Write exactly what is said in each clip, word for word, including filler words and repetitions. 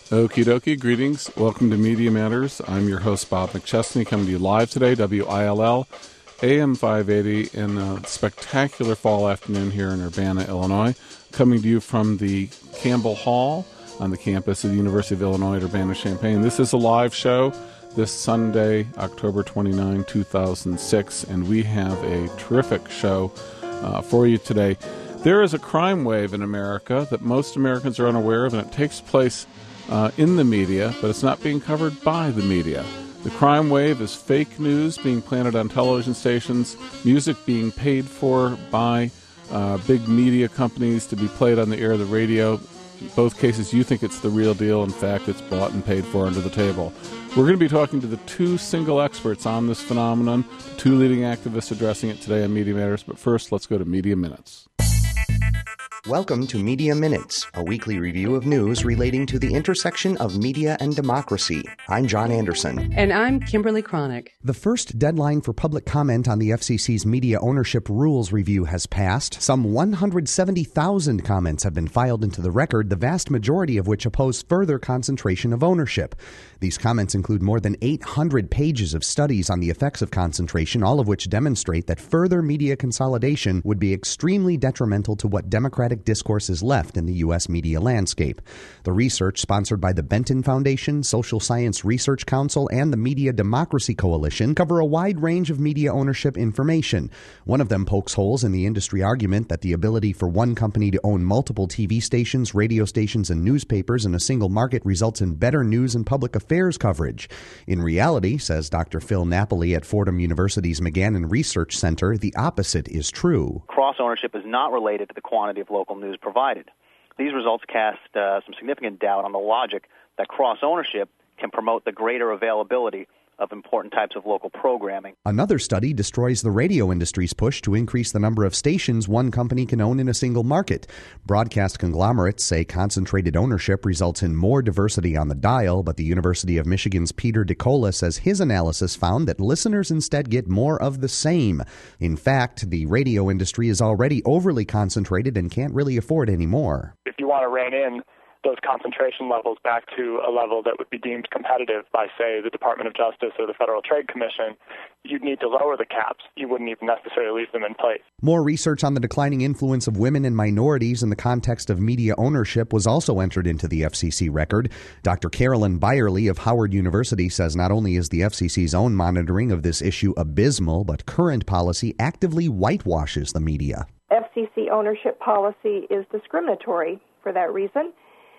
Okie dokie, greetings. Welcome to Media Matters. I'm your host, Bob McChesney, coming to you live today, W I L L, A M five eighty, in a spectacular fall afternoon here in Urbana, Illinois. Coming to you from the Campbell Hall on the campus of the University of Illinois at Urbana-Champaign. This is a live show this Sunday, October twenty-ninth, two thousand six, and we have a terrific show uh, for you today. There is a crime wave in America that most Americans are unaware of, and it takes place Uh, in the media, but it's not being covered by the media. The crime wave is fake news being planted on television stations, music being paid for by uh, big media companies to be played on the air of the radio. In both cases, you think it's the real deal. In fact, it's bought and paid for under the table. We're going to be talking to the two single experts on this phenomenon, the two leading activists addressing it today on Media Matters. But first, let's go to Media Minutes. Welcome to Media Minutes, a weekly review of news relating to the intersection of media and democracy. I'm John Anderson. And I'm Kimberly Cronick. The first deadline for public comment on the F C C's media ownership rules review has passed. Some one hundred seventy thousand comments have been filed into the record, the vast majority of which oppose further concentration of ownership. These comments include more than eight hundred pages of studies on the effects of concentration, all of which demonstrate that further media consolidation would be extremely detrimental to what democratic discourse is left in the U S media landscape. The research, sponsored by the Benton Foundation, Social Science Research Council, and the Media Democracy Coalition, cover a wide range of media ownership information. One of them pokes holes in the industry argument that the ability for one company to own multiple T V stations, radio stations, and newspapers in a single market results in better news and public affairs coverage. In reality, says Doctor Phil Napoli at Fordham University's McGannon Research Center, the opposite is true. Cross-ownership is not related to the quantity of local news provided. These results cast uh, some significant doubt on the logic that cross-ownership can promote the greater availability of important types of local programming. Another study destroys the radio industry's push to increase the number of stations one company can own in a single market. Broadcast conglomerates say concentrated ownership results in more diversity on the dial, but the University of Michigan's Peter DeCola says his analysis found that listeners instead get more of the same. In fact, the radio industry is already overly concentrated and can't really afford any more. If you want to rein in those concentration levels back to a level that would be deemed competitive by, say, the Department of Justice or the Federal Trade Commission, you'd need to lower the caps. You wouldn't even necessarily leave them in place. More research on the declining influence of women and minorities in the context of media ownership was also entered into the F C C record. Doctor Carolyn Byerly of Howard University says not only is the F C C's own monitoring of this issue abysmal, but current policy actively whitewashes the media. F C C ownership policy is discriminatory for that reason.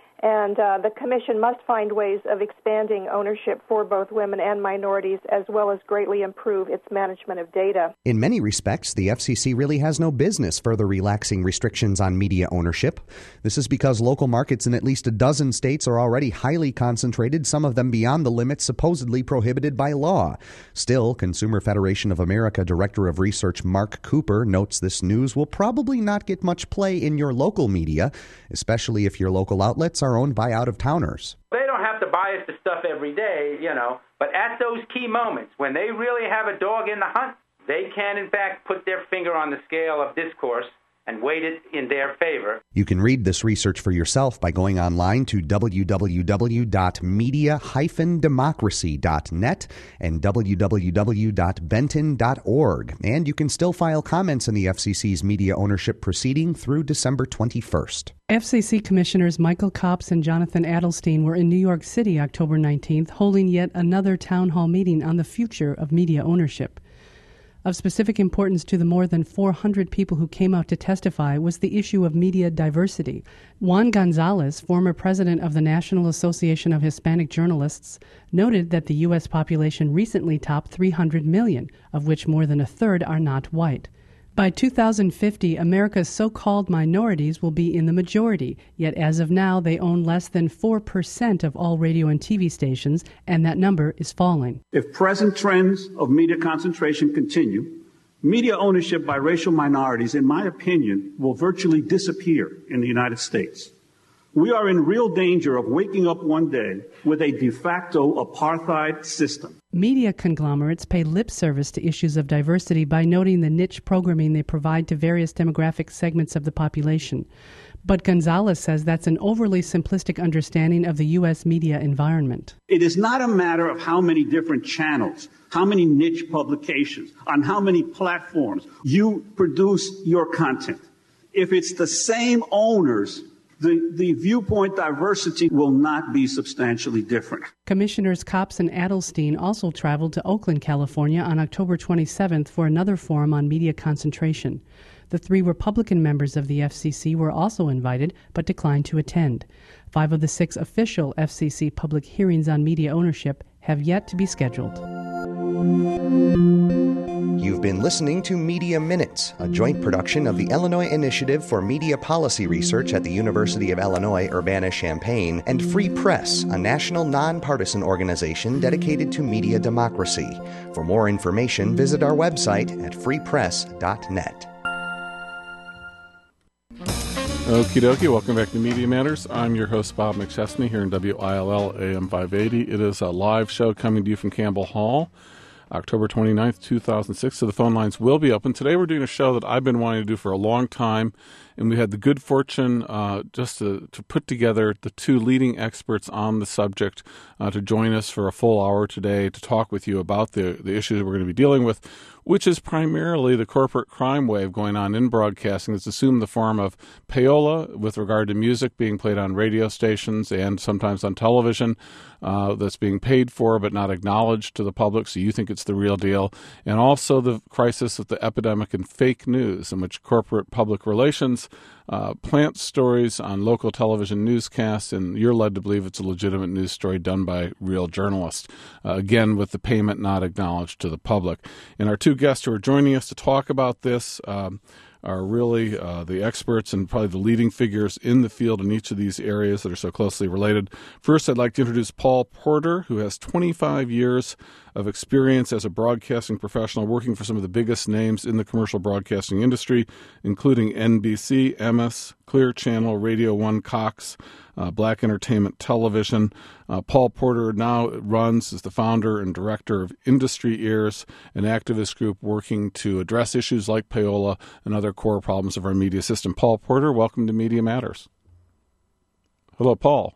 And uh, the Commission must find ways of expanding ownership for both women and minorities, as well as greatly improve its management of data. In many respects, the F C C really has no business further relaxing restrictions on media ownership. This is because local markets in at least a dozen states are already highly concentrated, some of them beyond the limits supposedly prohibited by law. Still, Consumer Federation of America Director of Research Mark Cooper notes this news will probably not get much play in your local media, especially if your local outlets are owned by out-of-towners. They don't have to buy us the stuff every day, you know, but at those key moments when they really have a dog in the hunt, they can, in fact, put their finger on the scale of discourse and weight it in their favor. You can read this research for yourself by going online to w w w dot media dash democracy dot net and w w w dot benton dot org. And you can still file comments in the F C C's media ownership proceeding through December twenty-first. F C C Commissioners Michael Copps and Jonathan Adelstein were in New York City October nineteenth, holding yet another town hall meeting on the future of media ownership. Of specific importance to the more than four hundred people who came out to testify was the issue of media diversity. Juan Gonzalez, former president of the National Association of Hispanic Journalists, noted that the U S population recently topped three hundred million, of which more than a third are not white. By two thousand fifty, America's so-called minorities will be in the majority, yet as of now they own less than four percent of all radio and T V stations, and that number is falling. If present trends of media concentration continue, media ownership by racial minorities, in my opinion, will virtually disappear in the United States. We are in real danger of waking up one day with a de facto apartheid system. Media conglomerates pay lip service to issues of diversity by noting the niche programming they provide to various demographic segments of the population. But Gonzalez says that's an overly simplistic understanding of the U S media environment. It is not a matter of how many different channels, how many niche publications, on how many platforms you produce your content. If it's the same owners, the, the viewpoint diversity will not be substantially different. Commissioners Copps and Adelstein also traveled to Oakland, California on October twenty-seventh for another forum on media concentration. The three Republican members of the F C C were also invited, but declined to attend. Five of the six official F C C public hearings on media ownership have yet to be scheduled. You've been listening to Media Minutes, a joint production of the Illinois Initiative for Media Policy Research at the University of Illinois Urbana-Champaign and Free Press, a national nonpartisan organization dedicated to media democracy. For more information, visit our website at free press dot net. Okie dokie, welcome back to Media Matters. I'm your host, Bob McChesney, here in W I L L A M five eighty. It is a live show coming to you from Campbell Hall, October twenty-ninth, two thousand six, so the phone lines will be open. Today we're doing a show that I've been wanting to do for a long time, and we had the good fortune uh, just to, to put together the two leading experts on the subject uh, to join us for a full hour today to talk with you about the, the issues we're going to be dealing with, which is primarily the corporate crime wave going on in broadcasting. It's assumed the form of payola with regard to music being played on radio stations and sometimes on television uh, that's being paid for but not acknowledged to the public, so you think it's the real deal. And also the crisis of the epidemic in fake news, in which corporate public relations uh, plant stories on local television newscasts, and you're led to believe it's a legitimate news story done by real journalists, uh, again, with the payment not acknowledged to the public. And our two guests who are joining us to talk about this um, are really uh, the experts and probably the leading figures in the field in each of these areas that are so closely related. First, I'd like to introduce Paul Porter, who has twenty-five years of experience as a broadcasting professional, working for some of the biggest names in the commercial broadcasting industry, including N B C, M S, Clear Channel, Radio One, Cox, uh, Black Entertainment Television. Uh, Paul Porter now runs as the founder and director of Industry Ears, an activist group working to address issues like payola and other core problems of our media system. Paul Porter, welcome to Media Matters. Hello, Paul.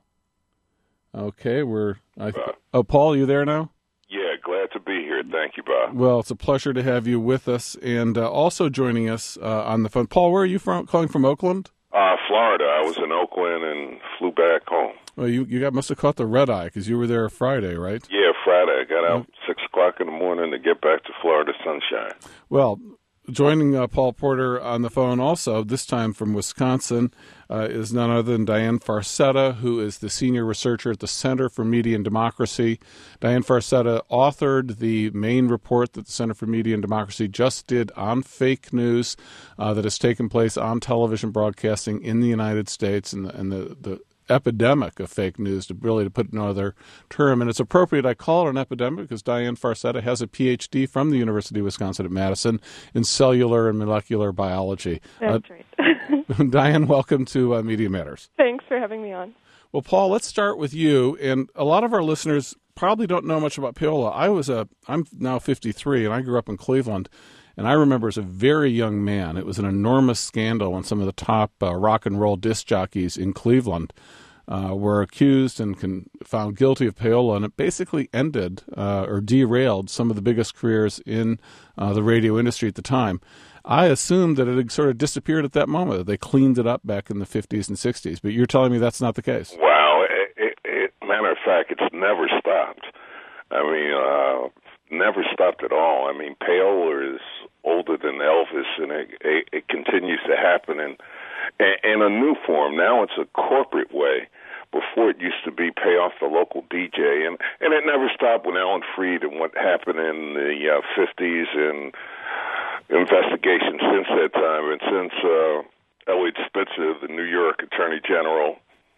Okay, we're... I, oh, Paul, you there now? Yeah, glad to be here. Thank you, Bob. Well, it's a pleasure to have you with us. And uh, also joining us uh, on the phone, Paul, where are you from? Calling from Oakland? Uh, Florida. I was in Oakland and flew back home. Well, you you got must have caught the red eye because you were there Friday, right? Yeah, Friday. I got out yeah. six o'clock in the morning to get back to Florida sunshine. Well, joining uh, Paul Porter on the phone also, this time from Wisconsin, uh, is none other than Diane Farcetta, who is the senior researcher at the Center for Media and Democracy. Diane Farcetta authored the main report that the Center for Media and Democracy just did on fake news uh, that has taken place on television broadcasting in the United States, and the, and the, the epidemic of fake news, to really to put no other term. And it's appropriate I call it an epidemic because Diane Farcetta has a P H D from the University of Wisconsin at Madison in cellular and molecular biology. That's uh, right. Diane, welcome to uh, Media Matters. Thanks for having me on. Well, Paul, let's start with you. And a lot of our listeners probably don't know much about payola. I was a, I'm now fifty-three, and I grew up in Cleveland. And I remember as a very young man, it was an enormous scandal when some of the top uh, rock and roll disc jockeys in Cleveland uh, were accused and con- found guilty of payola, and it basically ended uh, or derailed some of the biggest careers in uh, the radio industry at the time. I assumed that it had sort of disappeared at that moment, that they cleaned it up back in the fifties and sixties, but you're telling me that's not the case. Wow. It, it, it, matter of fact, it's never stopped. I mean, uh, never stopped at all. I mean, payola is older than Elvis, and it, it, it continues to happen in, in a new form. Now it's a corporate way. Before it used to be pay off the local D J, and, and it never stopped with Alan Freed and what happened in the uh, fifties and investigation since that time. And since uh, Elliot Spitzer, the New York Attorney General,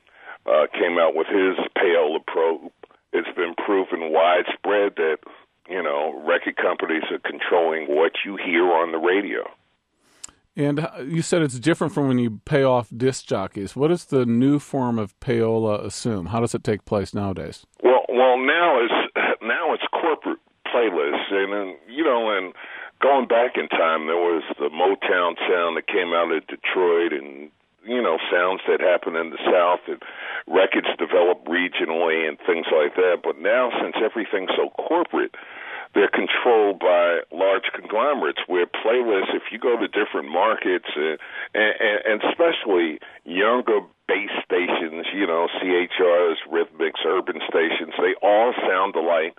uh, came out with his payola probe, it's been proven widespread that, you know, record companies are controlling what you hear on the radio. And you said it's different from when you pay off disc jockeys. What does the new form of payola assume? How does it take place nowadays? Well, well, now it's now it's corporate playlists, and, and you know, and going back in time, there was the Motown sound that came out of Detroit, and you know, sounds that happen in the South, and records developed regionally and things like that. But now, since everything's so corporate, they're controlled by large conglomerates where playlists, if you go to different markets, uh, and, and especially younger base stations, you know, C H Rs, Rhythmics, urban stations, they all sound alike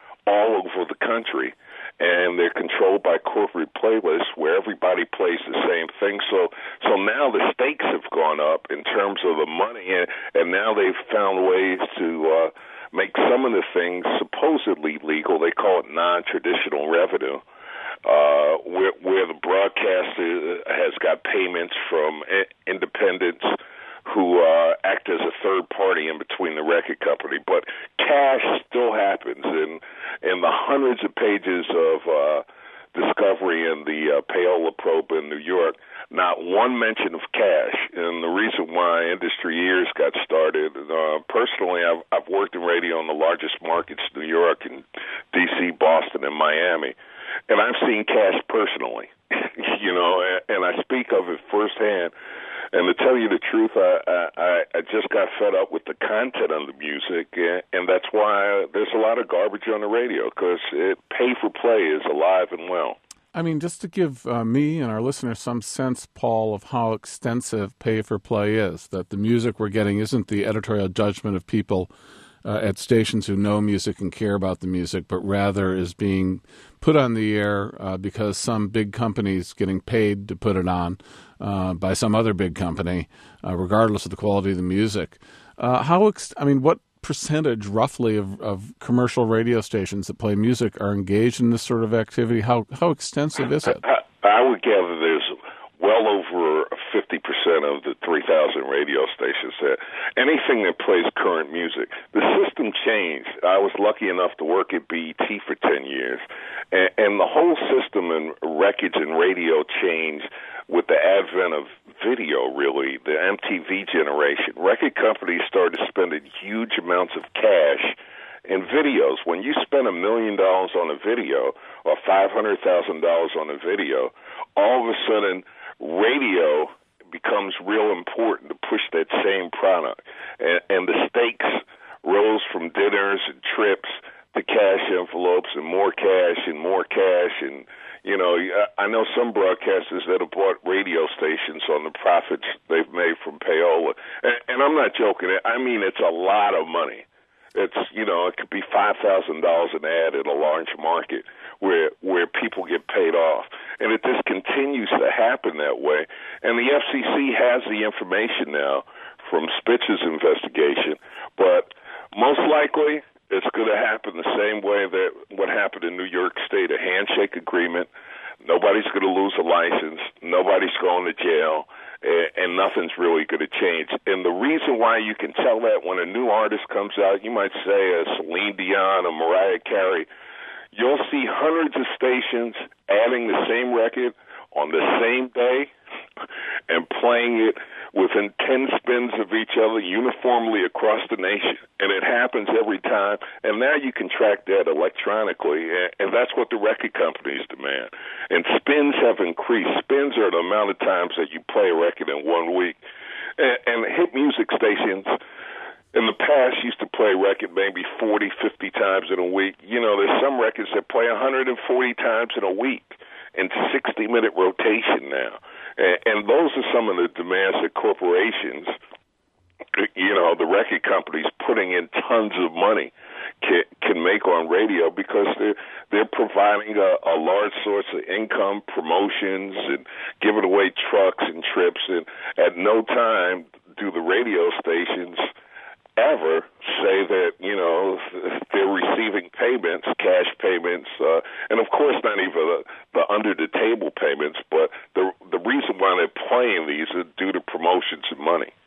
all over the country. And they're controlled by corporate playlists where everybody plays the same thing. So so now the stakes have gone up in terms of the money, and, and now they've found ways to uh, make some of the things supposedly legal. They call it non-traditional revenue, uh, where, where the broadcaster has got payments from independents who uh, act as a third party in between the record company. But cash still happens, and in the hundreds of pages of uh, discovery in the uh, Payola probe in New York, not one mention of cash. And the reason why Industry Ears got started, uh, personally, I've, I've worked in radio in the largest markets, New York and D C, Boston, and Miami, and I've seen cash personally, you know, and, and I speak of it firsthand. And to tell you the truth, I, I, I just got fed up with the content of the music, and that's why there's a lot of garbage on the radio, because pay-for-play is alive and well. I mean, just to give uh, me and our listeners some sense, Paul, of how extensive pay-for-play is, that the music we're getting isn't the editorial judgment of people uh, at stations who know music and care about the music, but rather is being put on the air uh, because some big company's getting paid to put it on uh, by some other big company, uh, regardless of the quality of the music. Uh, how, ex- I mean, what percentage, roughly, of, of commercial radio stations that play music are engaged in this sort of activity? How how extensive is it? I, I would gather there's well over fifty percent of the three thousand radio stations that anything that plays current music. The system changed. I was lucky enough to work at B E T for ten years, and, and the whole system in records and radio changed with the advent of video, really, the M T V generation. Record companies started spending huge amounts of cash in videos. When you spend a million dollars on a video or five hundred thousand dollars on a video, all of a sudden radio becomes real important to push that same product. And, and the stakes rose from dinners and trips to cash envelopes and more cash and more cash. And, you know, I know some broadcasters that have bought radio stations on the profits they've made from payola. And, and I'm not joking. I mean, it's a lot of money. It's, you know, it could be five thousand dollars an ad in a large market where where people get paid off. And it just continues to happen that way. And the F C C has the information now from Spitzer's investigation, but most likely it's going to happen the same way that what happened in New York State, a handshake agreement. Nobody's going to lose a license. Nobody's going to jail. And nothing's really going to change. And the reason why you can tell that when a new artist comes out, you might say a Celine Dion or Mariah Carey, you'll see hundreds of stations adding the same record on the same day and playing it within ten spins of each other uniformly across the nation. And it happens every time. And now you can track that electronically, and that's what the record companies demand. And spins have increased. Spins are the amount of times that you play a record in one week. And, and hit music stations in the past used to play a record maybe forty, fifty times in a week. You know, there's some records that play one hundred forty times in a week in sixty-minute rotation now. And, and those are some of the demands that corporations, you know, the record companies putting in tons of money can, can make on radio, because they're, they're providing a, a large source of income, promotions, and giving away trucks and trips. And at no time do the radio stations ever say that, you know, they're receiving payments, cash payments, uh, and of course not even the, the under-the-table payments, but the the reason why they're playing these is due to promotions and money.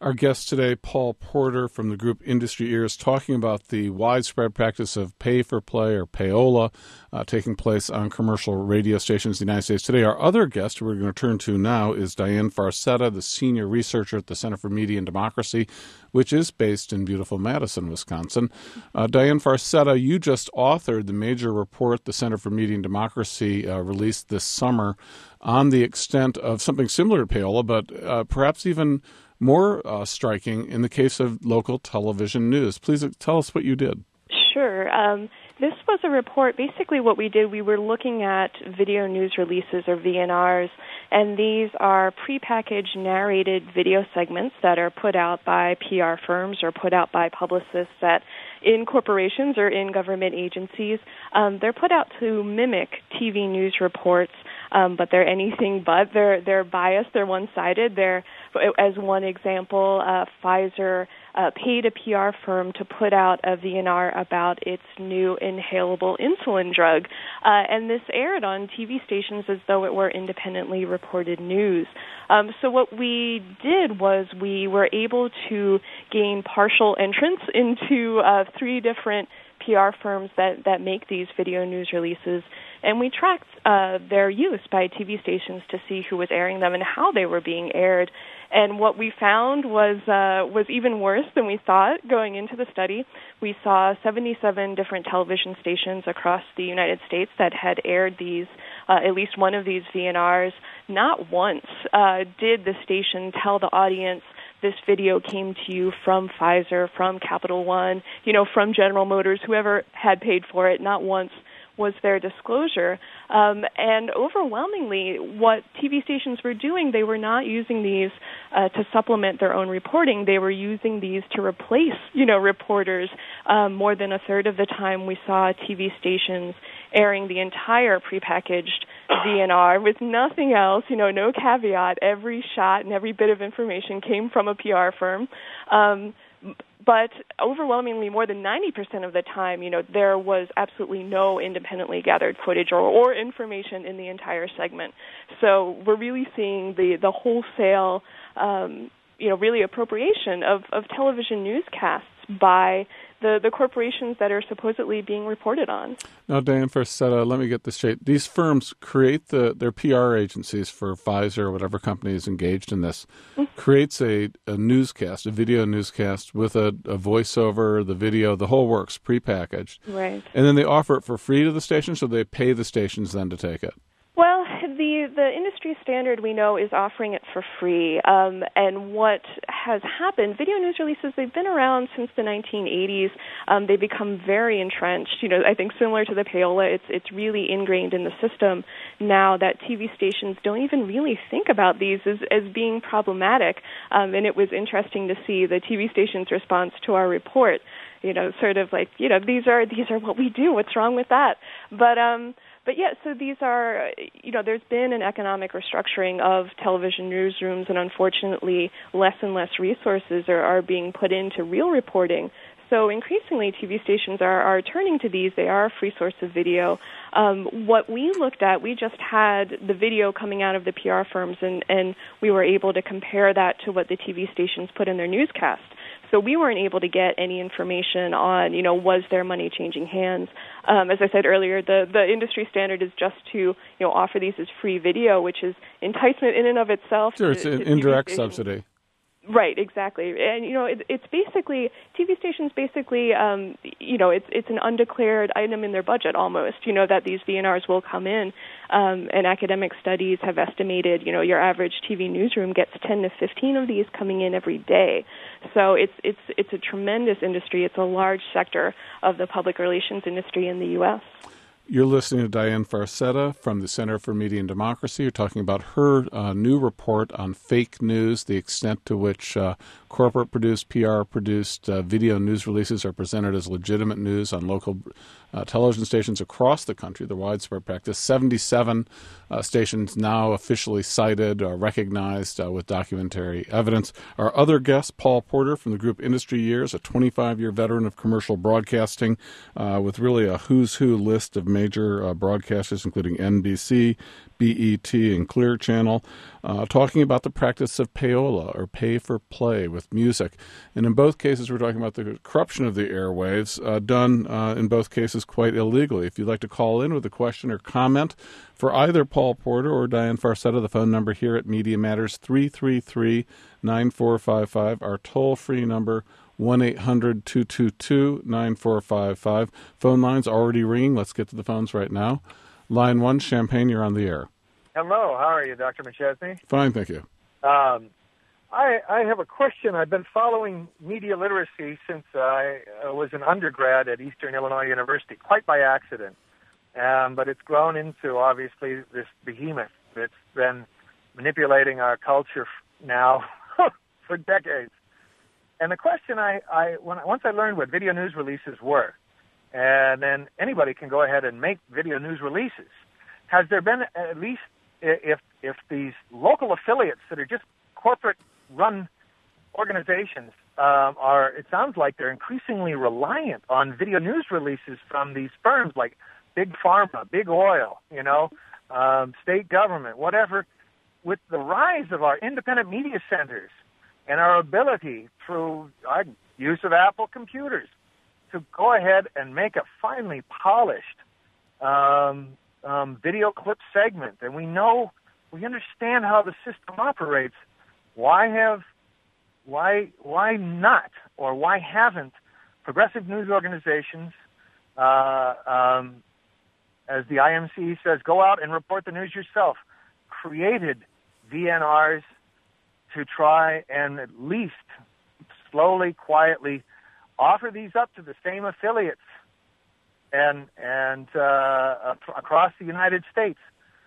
Our guest today, Paul Porter from the group Industry Ears, talking about the widespread practice of pay-for-play or payola uh, taking place on commercial radio stations in the United States today. Our other guest, who we're going to turn to now, is Diane Farcetta, the senior researcher at the Center for Media and Democracy, which is based in beautiful Madison, Wisconsin. Uh, Diane Farcetta, you just authored the major report the Center for Media and Democracy uh, released this summer on the extent of something similar to payola, but uh, perhaps even more uh, striking in the case of local television news. Please tell us what you did. Sure. Um, this was a report. Basically what we did, we were looking at video news releases, or V N Rs, and these are prepackaged narrated video segments that are put out by P R firms or put out by publicists at in corporations or in government agencies. Um, they're put out to mimic T V news reports, um, but they're anything but. They're they're biased. They're one-sided. They're, as one example, uh, Pfizer uh, paid a P R firm to put out a V N R about its new inhalable insulin drug, uh, and this aired on T V stations as though it were independently reported news. Um, so what we did was we were able to gain partial entrance into uh, three different P R firms that, that make these video news releases, and we tracked uh, their use by T V stations to see who was airing them and how they were being aired. And what we found was uh, was even worse than we thought going into the study. We saw seventy-seven different television stations across the United States that had aired these, uh, at least one of these V N Rs. Not once uh, did the station tell the audience, this video came to you from Pfizer, from Capital One, you know, from General Motors, whoever had paid for it. Not once was their disclosure. Um, and overwhelmingly, what T V stations were doing, they were not using these uh, to supplement their own reporting. They were using these to replace, you know, reporters. Um, more than a third of the time, we saw T V stations airing the entire prepackaged V N R with nothing else, you know, no caveat. Every shot and every bit of information came from a P R firm. Um, But overwhelmingly, more than ninety percent of the time, you know, there was absolutely no independently gathered footage or, or information in the entire segment. So we're really seeing the, the wholesale, um, you know, really appropriation of, of television newscasts by the, the corporations that are supposedly being reported on. Now, Diane Farcetta, let me get this straight. These firms create the their P R agencies for Pfizer or whatever company is engaged in this, mm-hmm. creates a, a newscast, a video newscast with a, a voiceover, the video, the whole works, prepackaged. Right. And then they offer it for free to the station, so they pay the stations then to take it. Well, the the industry standard we know is offering it for free. Um, and what has happened, video news releases, they've been around since the nineteen eighties. Um, they become very entrenched. You know, I think similar to the payola, it's it's really ingrained in the system now that T V stations don't even really think about these as, as being problematic. Um, and it was interesting to see the T V station's response to our report. You know, sort of like, you know, these are these are what we do. What's wrong with that? But um. But yeah, so these are, you know, there's been an economic restructuring of television newsrooms, and unfortunately less and less resources are, are being put into real reporting. So increasingly T V stations are, are turning to these. They are a free source of video. Um, what we looked at, we just had the video coming out of the P R firms, and, and we were able to compare that to what the T V stations put in their newscast. So we weren't able to get any information on, you know, was their money changing hands. Um, as I said earlier, the, the industry standard is just to, you know, offer these as free video, which is enticement in and of itself. Sure, it's to, an to indirect subsidy. Right, exactly. And, you know, it, it's basically, T V stations basically, um, you know, it's it's an undeclared item in their budget almost, you know, that these V N Rs will come in. Um, and academic studies have estimated, you know, your average T V newsroom gets ten to fifteen of these coming in every day. So it's it's it's a tremendous industry. It's a large sector of the public relations industry in the U S You're listening to Diane Farcetta from the Center for Media and Democracy. You're talking about her uh, new report on fake news, the extent to which uh, corporate-produced, P R-produced uh, video news releases are presented as legitimate news on local uh, television stations across the country, the widespread practice. seventy-seven uh, stations now officially cited or recognized uh, with documentary evidence. Our other guest, Paul Porter from the group Industry Ears, a twenty-five-year veteran of commercial broadcasting uh, with really a who's who list of major uh, broadcasters, including N B C, B E T, and Clear Channel, uh, talking about the practice of payola, or pay for play, with music. And in both cases, we're talking about the corruption of the airwaves, uh, done uh, in both cases quite illegally. If you'd like to call in with a question or comment for either Paul Porter or Diane Farcetta, the phone number here at Media Matters, three three three, nine four five five, our toll-free number, one eight hundred, two two two, nine four five five. Phone line's already ringing. Let's get to the phones right now. Line one, Champaign, you're on the air. Hello, how are you, Doctor McChesney? Fine, thank you. Um, I, I have a question. I've been following media literacy since I uh, was an undergrad at Eastern Illinois University, quite by accident. Um, but it's grown into, obviously, this behemoth that's been manipulating our culture now for decades. And the question I, I when, once I learned what video news releases were, and then anybody can go ahead and make video news releases, has there been at least, if if these local affiliates that are just corporate-run organizations um, are, it sounds like they're increasingly reliant on video news releases from these firms like Big Pharma, Big Oil, you know, um, state government, whatever. With the rise of our independent media centers and our ability through our use of Apple computers to go ahead and make a finely polished um, um, video clip segment, and we know, we understand how the system operates, why have, why, why not, or why haven't progressive news organizations, uh, um, as the I M C says, go out and report the news yourself, created V N Rs to try and at least slowly, quietly offer these up to the same affiliates and and uh, across the United States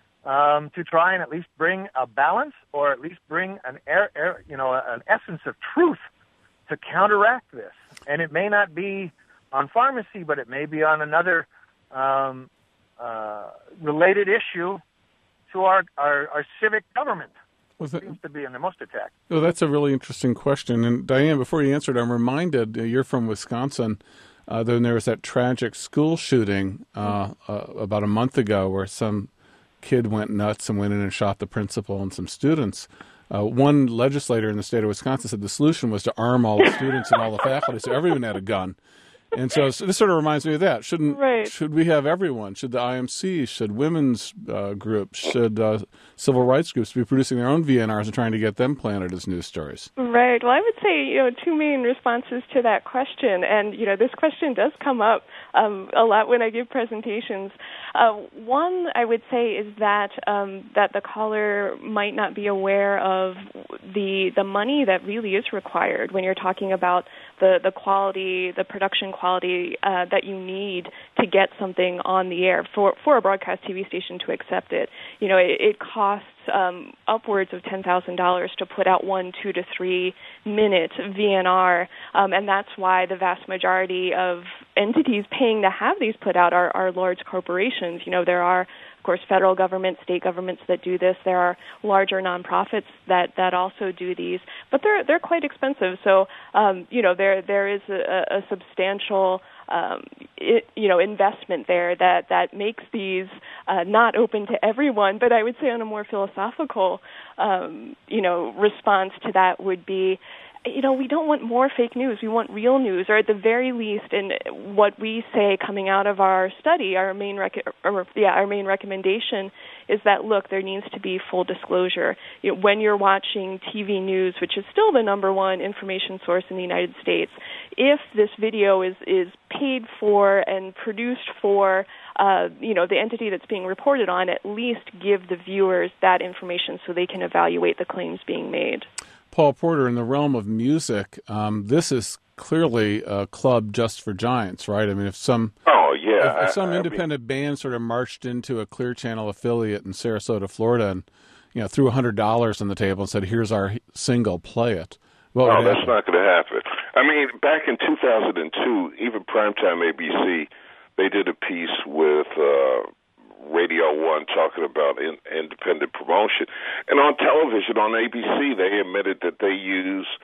um, to try and at least bring a balance, or at least bring an air, air, you know, an essence of truth to counteract this. And it may not be on pharmacy, but it may be on another um, uh, related issue to our, our, our civic government. Well, that seems to be in the most attack. Well, that's a really interesting question. And Diane, before you answered, I'm reminded, uh, you're from Wisconsin, uh, then there was that tragic school shooting uh, uh, about a month ago where some kid went nuts and went in and shot the principal and some students. Uh, one legislator in the state of Wisconsin said the solution was to arm all the students and all the faculty so everyone had a gun. And so, so this sort of reminds me of that. Shouldn't right. should we have everyone? Should the I M C, should women's uh, groups, should uh, civil rights groups be producing their own V N Rs and trying to get them planted as news stories? Right. Well, I would say, you know, two main responses to that question. And, you know, this question does come up um, a lot when I give presentations. Uh, one, I would say, is that um, that the caller might not be aware of the the money that really is required when you're talking about the, the quality, the production quality uh, that you need to get something on the air for, for a broadcast T V station to accept it. You know, it, it costs um, upwards of ten thousand dollars to put out one two to three minute V N R, um, and that's why the vast majority of entities paying to have these put out are, are large corporations. You know, there are, of course, federal government, state governments that do this. There are larger nonprofits that, that also do these, but they're they're quite expensive. So, um, you know, there there is a, a substantial um, it, you know investment there that that makes these uh, not open to everyone. But I would say on a more philosophical um, you know response to that would be, you know, we don't want more fake news. We want real news, or at the very least, and what we say coming out of our study, our main rec- or, yeah, our main recommendation is that, look, there needs to be full disclosure. You know, when you're watching T V news, which is still the number one information source in the United States, if this video is, is paid for and produced for, uh, you know, the entity that's being reported on, at least give the viewers that information so they can evaluate the claims being made. Paul Porter, in the realm of music, um, this is clearly a club just for giants, right? I mean, if some oh yeah, if, if some I, independent I mean, band sort of marched into a Clear Channel affiliate in Sarasota, Florida, and you know threw a hundred dollars on the table and said, "Here's our single, play it." What no, would that's happen? not going to happen. I mean, back in two thousand two, even primetime A B C, they did a piece with Uh, Radio One talking about in, independent promotion. And on television, on A B C, they admitted that they use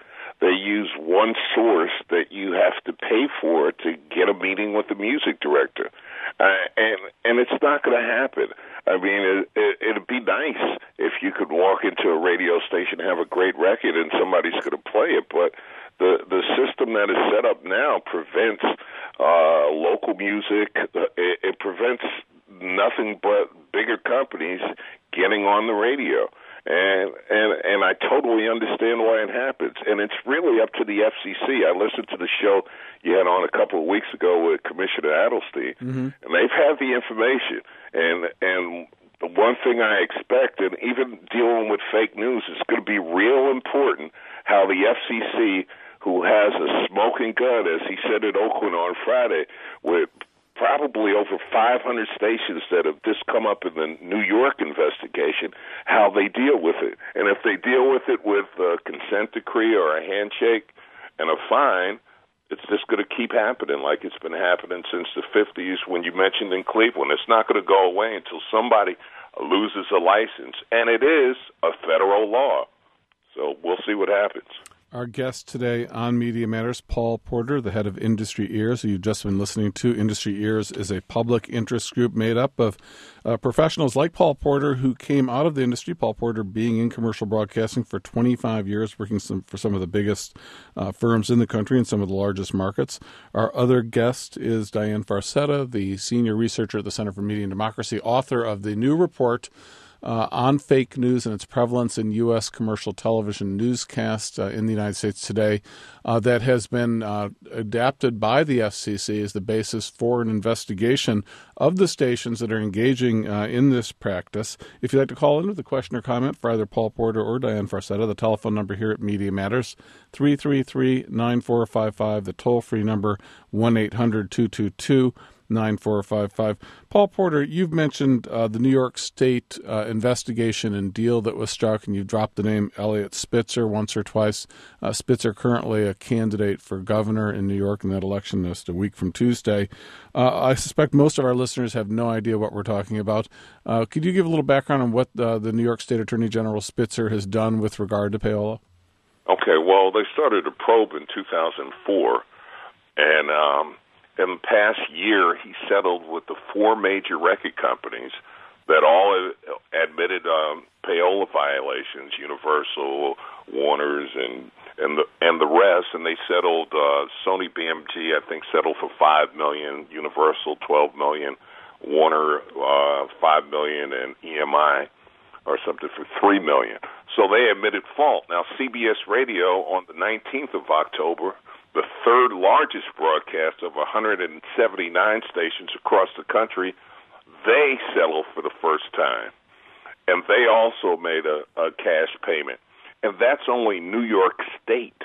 they use one source that you have to pay for to get a meeting with the music director. Uh, and and it's not going to happen. I mean, it, it, it'd be nice if you could walk into a radio station and have a great record and somebody's going to play it, but the the system that is set up now prevents uh, local music. It, it prevents nothing but bigger companies getting on the radio. And, and and I totally understand why it happens. And it's really up to the F C C. I listened to the show you had on a couple of weeks ago with Commissioner Adelstein, mm-hmm. and they've had the information. And and the one thing I expect, and even dealing with fake news, is going to be real important how the F C C, who has a smoking gun, as he said in Oakland on Friday, with probably over five hundred stations that have just come up in the New York investigation, how they deal with it. And if they deal with it with a consent decree or a handshake and a fine, it's just going to keep happening like it's been happening since the fifties when you mentioned in Cleveland. It's not going to go away until somebody loses a license. And it is a federal law. So we'll see what happens. Our guest today on Media Matters, Paul Porter, the head of Industry Ears, who you've just been listening to. Industry Ears is a public interest group made up of uh, professionals like Paul Porter who came out of the industry, Paul Porter being in commercial broadcasting for twenty-five years, working some, for some of the biggest uh, firms in the country and some of the largest markets. Our other guest is Diane Farcetta, the senior researcher at the Center for Media and Democracy, author of the new report Uh, on fake news and its prevalence in U S commercial television newscasts uh, in the United States today uh, that has been uh, adapted by the F C C as the basis for an investigation of the stations that are engaging uh, in this practice. If you'd like to call in with a question or comment for either Paul Porter or Diane Farcetta, the telephone number here at Media Matters, three three three, nine four five five, the toll-free number, one eight hundred two two two nine four five five. Paul Porter, you've mentioned uh, the New York State uh, investigation and deal that was struck, and you dropped the name Eliot Spitzer once or twice. Uh, Spitzer currently a candidate for governor in New York in that election just a week from Tuesday. Uh, I suspect most of our listeners have no idea what we're talking about. Uh, could you give a little background on what uh, the New York State Attorney General Spitzer has done with regard to payola? Okay, well, they started a probe in two thousand four, and um, in the past year, he settled with the four major record companies that all admitted um, payola violations, Universal, Warner's, and and the and the rest. And they settled. Uh, Sony B M G, I think, settled for five million. Universal, twelve million. Warner, uh, five million, and E M I or something for three million. So they admitted fault. Now, C B S Radio on the nineteenth of October, the third largest broadcast of one hundred seventy-nine stations across the country, they settled for the first time. And they also made a, a cash payment. And that's only New York State.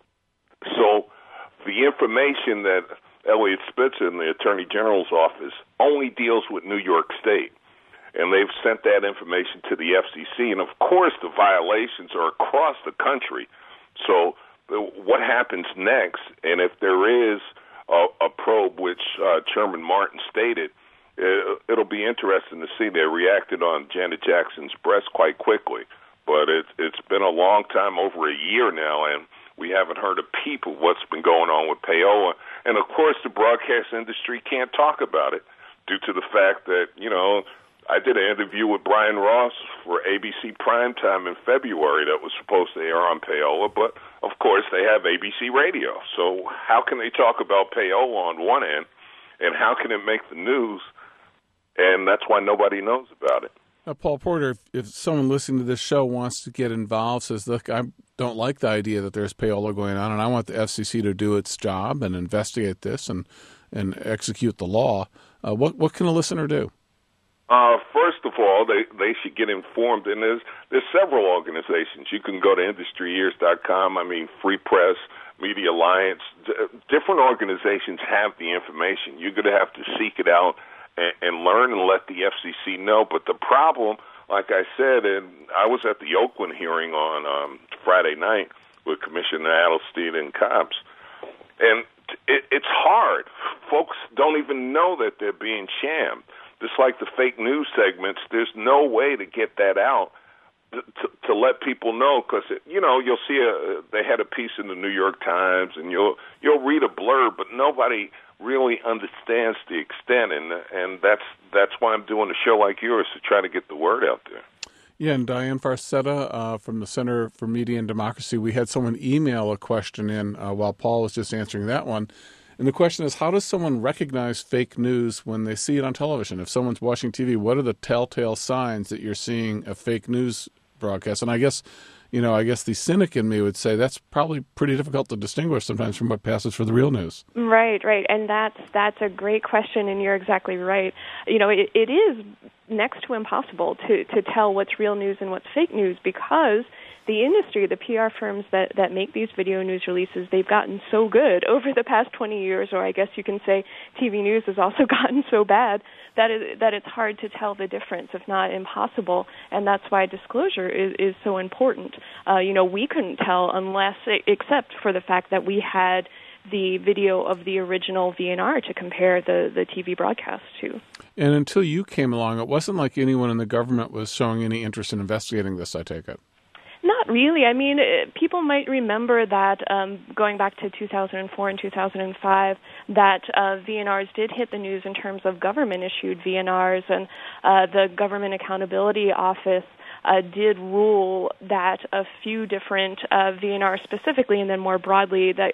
So the information that Eliot Spitzer in the Attorney General's office only deals with New York State. And they've sent that information to the F C C. And, of course, the violations are across the country. So what happens next, and if there is a, a probe, which uh, Chairman Martin stated, it, it'll be interesting to see. They reacted on Janet Jackson's breast quite quickly, but it, it's been a long time, over a year now, and we haven't heard a peep of what's been going on with payola. And, of course, the broadcast industry can't talk about it due to the fact that, you know, I did an interview with Brian Ross for A B C Primetime in February that was supposed to air on payola, but, of course, they have A B C Radio. So how can they talk about payola on one end, and how can it make the news? And that's why nobody knows about it. Uh, Paul Porter, if, if someone listening to this show wants to get involved, says, look, I don't like the idea that there's payola going on, and I want the F C C to do its job and investigate this and, and execute the law, uh, what, what can a listener do? Uh, first of all, they, they should get informed, and there's there's several organizations. You can go to industry ears dot com, I mean, Free Press, Media Alliance. D- different organizations have the information. You're going to have to seek it out and, and learn and let the F C C know. But the problem, like I said, and I was at the Oakland hearing on um, Friday night with Commissioner Adelstein and Cops, and it, it's hard. Folks don't even know that they're being shammed. Just like the fake news segments, there's no way to get that out to, to let people know, because you know you'll see a they had a piece in the New York Times, and you'll you'll read a blurb, but nobody really understands the extent, and and that's that's why I'm doing a show like yours, to try to get the word out there. Yeah, and Diane Farcetta uh, from the Center for Media and Democracy, we had someone email a question in uh, while Paul was just answering that one. And the question is, how does someone recognize fake news when they see it on television? If someone's watching T V, what are the telltale signs that you're seeing a fake news broadcast? And I guess, you know, I guess the cynic in me would say that's probably pretty difficult to distinguish sometimes from what passes for the real news. Right, right. And that's that's a great question, and you're exactly right. You know, it, it is next to impossible to, to tell what's real news and what's fake news, because the industry, the P R firms that, that make these video news releases, they've gotten so good over the past twenty years, or I guess you can say T V news has also gotten so bad that it, that it's hard to tell the difference, if not impossible, and that's why disclosure is, is so important. Uh, you know, we couldn't tell unless, except for the fact that we had the video of the original V N R to compare the, the T V broadcast to. And until you came along, it wasn't like anyone in the government was showing any interest in investigating this, I take it. Not really. I mean, it, people might remember that um, going back to two thousand four and two thousand five, that uh, V N Rs did hit the news in terms of government-issued V N Rs, and uh, the Government Accountability Office uh, did rule that a few different uh, V N Rs specifically, and then more broadly, that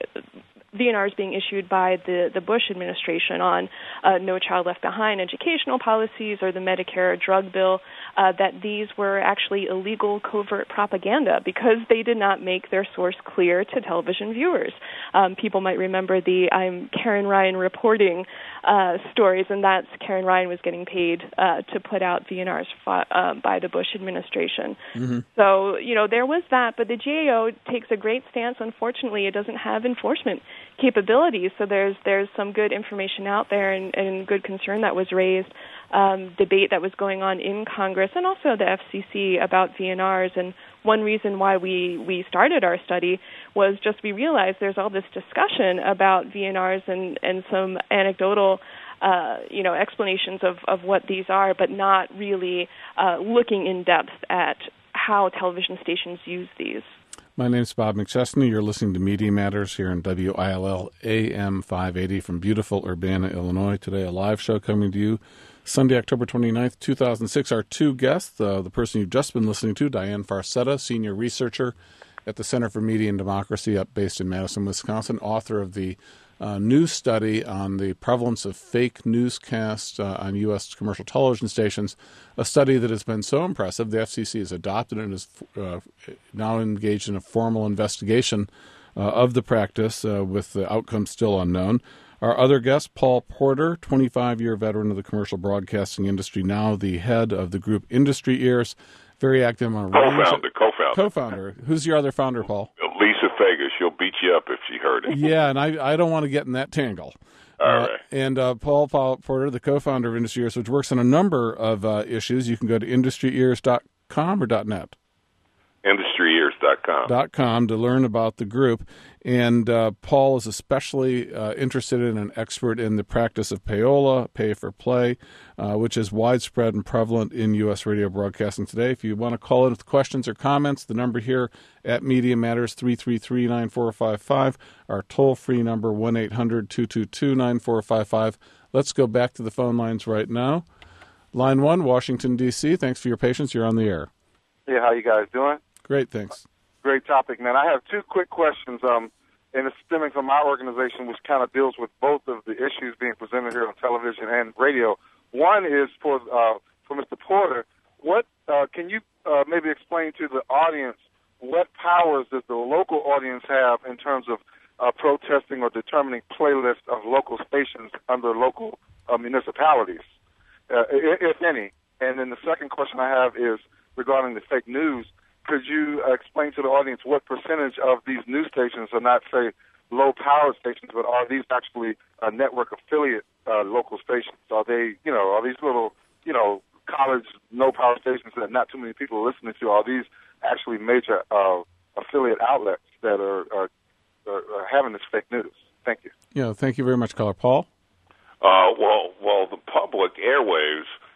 V N Rs being issued by the, the Bush administration on uh, No Child Left Behind educational policies or the Medicare drug bill, uh, that these were actually illegal covert propaganda because they did not make their source clear to television viewers. Um, people might remember the I'm Karen Ryan reporting uh, stories, and that's Karen Ryan was getting paid uh, to put out V N Rs fought, uh, by the Bush administration. Mm-hmm. So, you know, there was that, but the G A O takes a great stance. Unfortunately, it doesn't have enforcement capabilities, so there's there's some good information out there and, and good concern that was raised, um, debate that was going on in Congress and also the F C C about V N Rs. And one reason why we, we started our study was just we realized there's all this discussion about V N Rs and, and some anecdotal uh, you know, explanations of, of what these are, but not really uh, looking in depth at how television stations use these. My name's Bob McChesney. You're listening to Media Matters here on W I L L A M five eighty from beautiful Urbana, Illinois. Today, a live show coming to you Sunday, October twenty-ninth, two thousand six. Our two guests, uh, the person you've just been listening to, Diane Farcetta, senior researcher at the Center for Media and Democracy, up based in Madison, Wisconsin, author of the uh, new study on the prevalence of fake newscasts uh, on U S commercial television stations, a study that has been so impressive, the F C C has adopted it and is uh, now engaged in a formal investigation uh, of the practice, uh, with the outcome still unknown. Our other guest, Paul Porter, twenty-five-year veteran of the commercial broadcasting industry, now the head of the group Industry Ears, very active on a co-founder, co-founder. Co-founder. Who's your other founder, Paul? Lisa Fager. She'll beat you up if she heard it. Yeah, and I, I don't want to get in that tangle. All uh, right. And uh, Paul, Paul Porter, the co-founder of Industry Ears, which works on a number of uh, issues. You can go to industry ears dot com or .net? industry ears dot com. Dot com to learn about the group. And uh, Paul is especially uh, interested in an expert in the practice of payola, pay for play, uh, which is widespread and prevalent in U S radio broadcasting today. If you want to call in with questions or comments, the number here at Media Matters, three three three, nine four five five, our toll-free number, one eight hundred, two two two, nine four five five. Let's go back to the phone lines right now. Line one, Washington, D C. Thanks for your patience. You're on the air. Yeah, how you guys doing? Great, thanks. Great topic, man. I have two quick questions, um, and it's stemming from my organization, which kind of deals with both of the issues being presented here on television and radio. One is for uh, for Mister Porter. What uh, can you uh, maybe explain to the audience? What powers does the local audience have in terms of uh, protesting or determining playlists of local stations under local uh, municipalities, uh, if any? And then the second question I have is regarding the fake news. Could you uh, explain to the audience what percentage of these news stations are not, say, low-power stations, but are these actually a network affiliate uh, local stations? Are they, you know, are these little, you know, college no-power stations that not too many people are listening to? Are these actually major uh, affiliate outlets that are, are, are, are having this fake news? Thank you. Yeah, thank you very much, caller. Paul? Uh, well, well, the public airwaves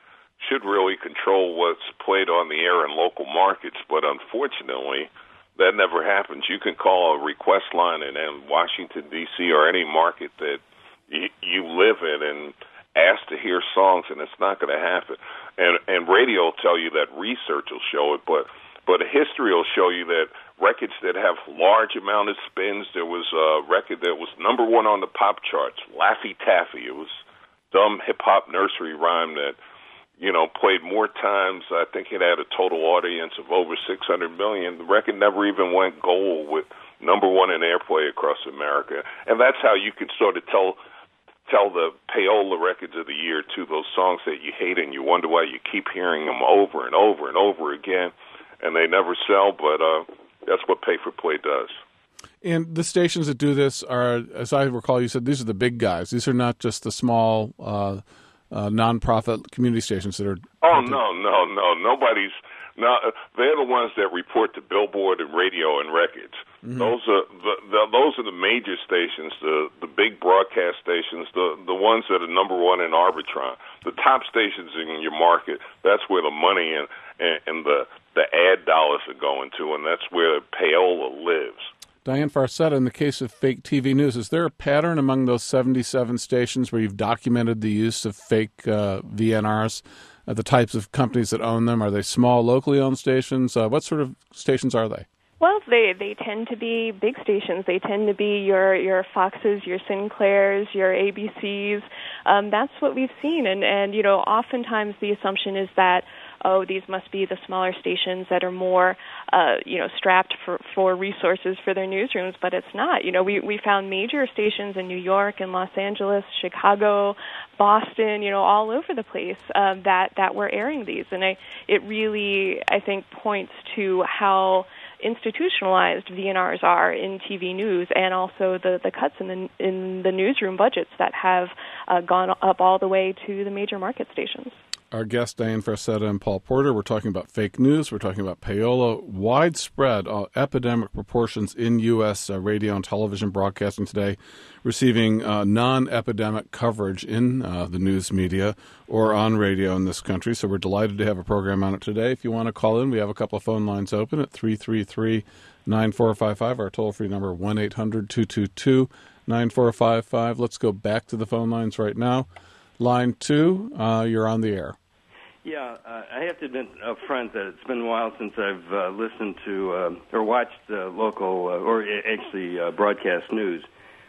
should really control what's played on the air in local markets, but unfortunately, that never happens. You can call a request line in, in Washington, D C or any market that you, you live in and ask to hear songs, and it's not going to happen. And, and radio will tell you that, research will show it, but, but history will show you that records that have large amount of spins, there was a record that was number one on the pop charts, Laffy Taffy. It was dumb hip-hop nursery rhyme that, you know, played more times. I think it had a total audience of over six hundred million. The record never even went gold with number one in airplay across America. And that's how you can sort of tell tell the payola records of the year, too, those songs that you hate and you wonder why you keep hearing them over and over and over again, and they never sell, but uh, that's what pay-for-play does. And the stations that do this are, as I recall, you said these are the big guys. These are not just the small uh, uh, nonprofit community stations that are. Oh no, no, no! Nobody's. No, they're the ones that report to Billboard and radio and records. Mm-hmm. Those are the, the those are the major stations, the the big broadcast stations, the the ones that are number one in Arbitron. The top stations in your market. That's where the money and and, and the the ad dollars are going to, and that's where payola lives. Diane Farcetta, in the case of fake T V news, is there a pattern among those seventy-seven stations where you've documented the use of fake uh, V N Rs, uh, the types of companies that own them? Are they small, locally owned stations? Uh, what sort of stations are they? Well, they they tend to be big stations. They tend to be your your Foxes, your Sinclairs, your A B Cs. Um, that's what we've seen, and and you know, oftentimes the assumption is that, oh, these must be the smaller stations that are more, uh, you know, strapped for, for resources for their newsrooms, but it's not. You know, we, we found major stations in New York and Los Angeles, Chicago, Boston, you know, all over the place um, that, that were airing these. And I, it really, I think, points to how institutionalized V N Rs are in T V news, and also the, the cuts in the in the newsroom budgets that have uh, gone up all the way to the major market stations. Our guests, Diane Farcetta and Paul Porter, we're talking about fake news. We're talking about payola, widespread uh, epidemic proportions in U S uh, radio and television broadcasting today, receiving uh, non-epidemic coverage in uh, the news media or on radio in this country. So we're delighted to have a program on it today. If you want to call in, we have a couple of phone lines open at three three three, nine four five five, our toll-free number one eight hundred, two two two, nine four five five. Let's go back to the phone lines right now. Line two, uh, you're on the air. Yeah, uh, I have to admit up front that it's been a while since I've uh, listened to uh, or watched uh, local uh, or actually uh, broadcast news.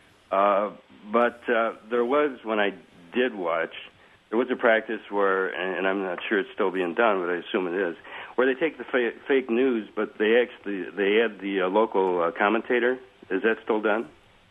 Uh, but uh, there was, when I did watch, there was a practice where, and I'm not sure it's still being done, but I assume it is, where they take the fa- fake news, but they actually they add the uh, local uh, commentator. Is that still done?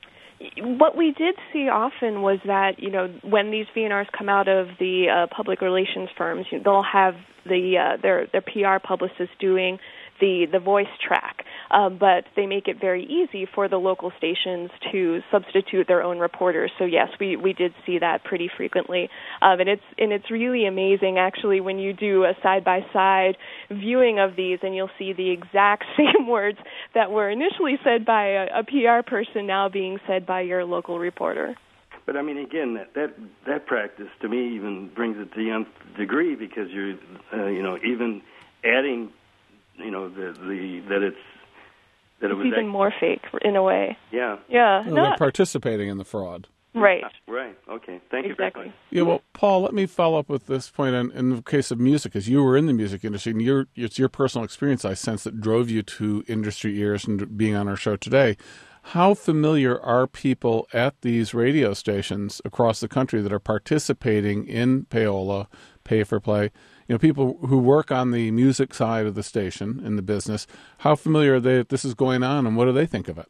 What we did see often was that, you know, when these V N Rs come out of the uh, public relations firms, you know, they'll have the uh, their their P R publicists doing the the voice track, uh, but they make it very easy for the local stations to substitute their own reporters. So yes, we, we did see that pretty frequently, um, and it's and it's really amazing actually when you do a side by side viewing of these, and you'll see the exact same words that were initially said by a, a P R person now being said by your local reporter. But I mean, again, that that, that practice to me even brings it to the nth degree, because you're uh, you know even adding. You know, the, the that it's that it was it's even act- more fake in a way. Yeah, yeah. Well, no. They're participating in the fraud. Right. Right. Okay. Thank exactly. you very much. Yeah. Well, Paul, let me follow up with this point. In, in the case of music, as you were in the music industry, and your it's your personal experience, I sense, that drove you to industry ears and being on our show today. How familiar are people at these radio stations across the country that are participating in payola, pay for play? You know, people who work on the music side of the station in the business, how familiar are they that this is going on, and what do they think of it?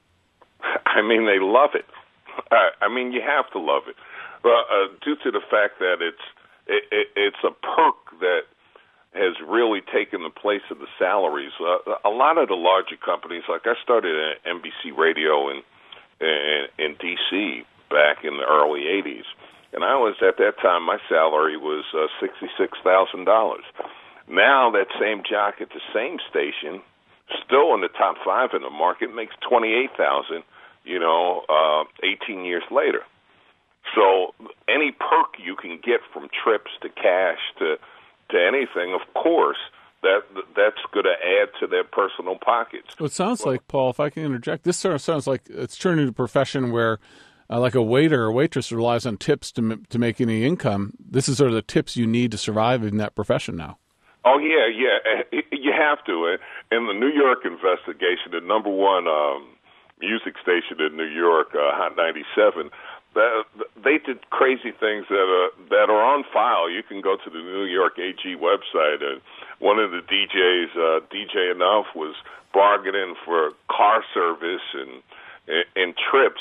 I mean, they love it. I mean, you have to love it, uh, uh, due to the fact that it's it, it, it's a perk that has really taken the place of the salaries. Uh, a lot of the larger companies, like I started at N B C Radio in in, in D C back in the early eighties. And I was, at that time, my salary was uh, sixty-six thousand dollars. Now that same jock at the same station, still in the top five in the market, makes twenty-eight thousand dollars, you know, uh, eighteen years later. So any perk you can get, from trips to cash to to anything, of course, that that's going to add to their personal pockets. Well, it sounds well, like, Paul, if I can interject, this sort of sounds like it's turning into a profession where, uh, like a waiter or waitress relies on tips to m- to make any income. This is sort of the tips you need to survive in that profession now. Oh, yeah, yeah. You have to. In the New York investigation, the number one um, music station in New York, uh, Hot ninety-seven, that, they did crazy things that are, that are on file. You can go to the New York A G website, and one of the D Js, uh, D J Enough, was bargaining for car service and, and trips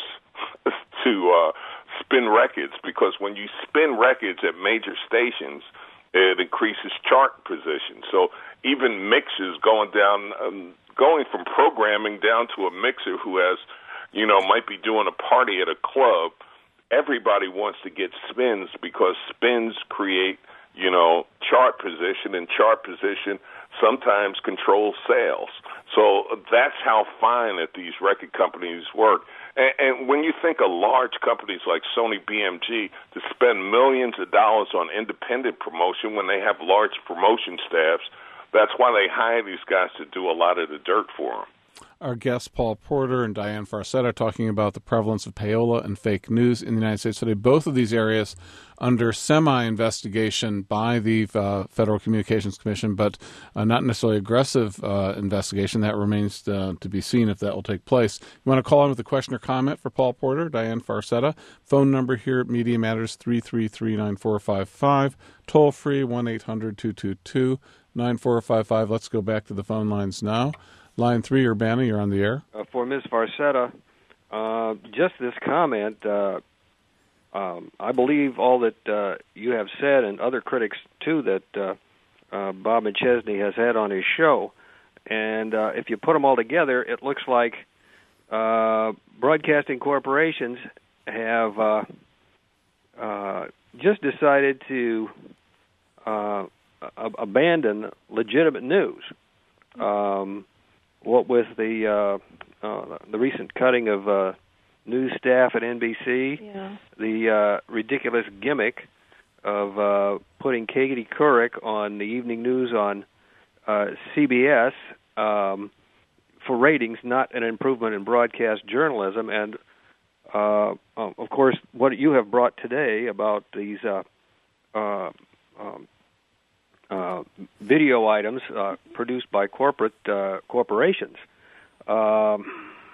to uh, spin records, because when you spin records at major stations, it increases chart position. So even mixers going down, um, going from programming down to a mixer who has, you know, might be doing a party at a club, everybody wants to get spins because spins create, you know, chart position, and chart position sometimes controls sales. So that's how fine that these record companies work. And, and when you think of large companies like Sony B M G to spend millions of dollars on independent promotion when they have large promotion staffs, that's why they hire these guys to do a lot of the dirt for them. Our guests, Paul Porter and Diane Farcetta, are talking about the prevalence of payola and fake news in the United States today. Both of these areas under semi-investigation by the uh, Federal Communications Commission, but uh, not necessarily aggressive uh, investigation. That remains uh, to be seen if that will take place. You want to call in with a question or comment for Paul Porter, Diane Farcetta? Phone number here at Media Matters, three three three, nine four five five. Toll free, one eight hundred, two two two, nine four five five. Let's go back to the phone lines now. Line three, Urbana, you're on the air. Uh, for Miz Farcetta, uh, just this comment, uh, um, I believe all that uh, you have said, and other critics, too, that uh, uh, Bob McChesney has had on his show. And uh, if you put them all together, it looks like uh, broadcasting corporations have uh, uh, just decided to uh, ab- abandon legitimate news. Um What with the uh, uh, the recent cutting of uh, news staff at N B C, yeah. the uh, ridiculous gimmick of uh, putting Katie Couric on the evening news on uh, C B S um, for ratings, not an improvement in broadcast journalism, and uh, of course what you have brought today about these uh, uh, um, Uh, video items uh, produced by corporate uh, corporations. Um,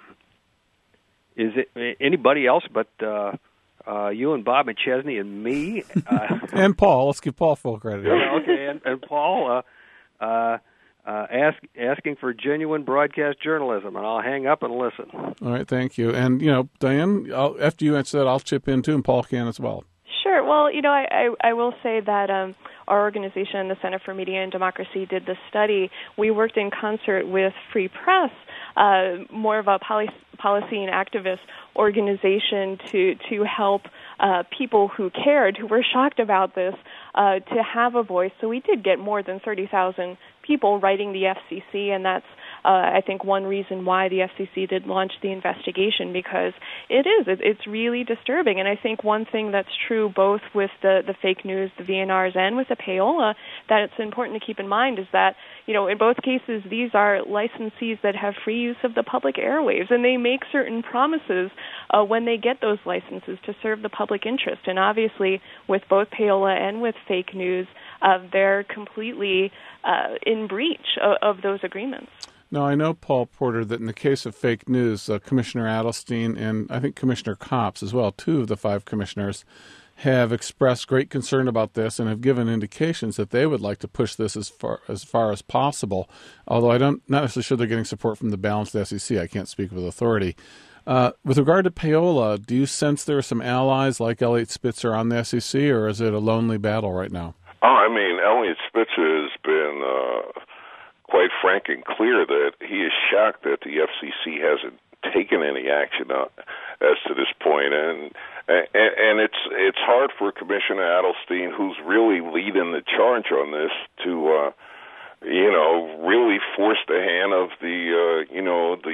is it anybody else but uh, uh, you and Bob McChesney and me? Uh, and Paul. Let's give Paul full credit. Yeah, okay, and, and Paul uh, uh, uh, ask, asking for genuine broadcast journalism, and I'll hang up and listen. All right, thank you. And, you know, Diane, I'll, after you answer that, I'll chip in, too, and Paul can as well. Sure. Well, you know, I, I, I will say that um, our organization, the Center for Media and Democracy, did this study. We worked in concert with Free Press, uh, more of a poli- policy and activist organization to to help uh, people who cared, who were shocked about this, uh, to have a voice. So we did get more than thirty thousand people writing the F C C, and that's Uh, I think one reason why the F C C did launch the investigation, because it is, it, it's really disturbing. And I think one thing that's true both with the, the fake news, the V N Rs, and with the payola, that it's important to keep in mind is that, you know, in both cases, these are licensees that have free use of the public airwaves, and they make certain promises uh, when they get those licenses to serve the public interest. And obviously, with both payola and with fake news, uh, they're completely uh, in breach of, of those agreements. Now, I know, Paul Porter, that in the case of fake news, uh, Commissioner Adelstein and I think Commissioner Copps as well, two of the five commissioners, have expressed great concern about this and have given indications that they would like to push this as far as far as possible, although I don't not necessarily sure they're getting support from the balanced F C C. I can't speak with authority. Uh, with regard to payola, do you sense there are some allies like Elliot Spitzer on the F C C, or is it a lonely battle right now? Oh, I mean, Elliot Spitzer has been uh, quite frank and clear that he is shocked that the F C C hasn't taken any action uh, as to this point, and, and and it's it's hard for Commissioner Adelstein, who's really leading the charge on this, to uh, you know really force the hand of the uh, you know the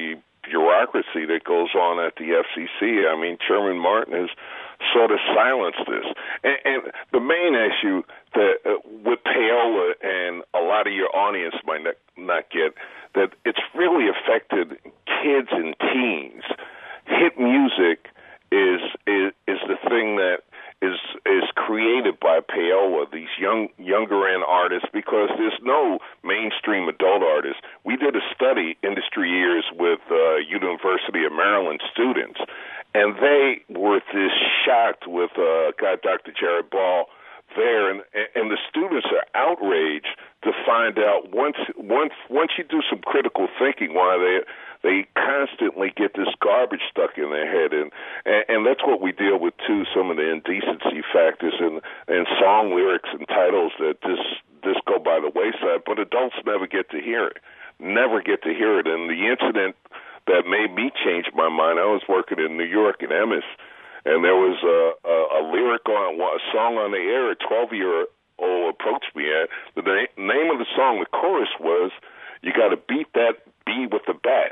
bureaucracy that goes on at the F C C. I mean, Chairman Martin has sort of silenced this. And, and the main issue that uh, with payola, and a lot of your audience might not, not get, that it's really affected kids and teens. Hit music is is, is the thing that is is created by payola, these young younger end artists, because there's no mainstream adult artists. We did a study, Industry Ears, with uh, University of Maryland students, and they were just shocked with uh, guy Doctor Jared Ball there, and and the students are outraged to find out once once once you do some critical thinking why they they constantly get this garbage stuck in their head, and, and and that's what we deal with too. Some of the indecency factors and and song lyrics and titles that just just go by the wayside, but adults never get to hear it, never get to hear it. And the incident that made me change my mind, I was working in New York in Emmis, and there was a, a, a lyric on a song on the air. A twelve-year-old approached me at the na- name of the song. The chorus was, "You got to beat that bee with the bat."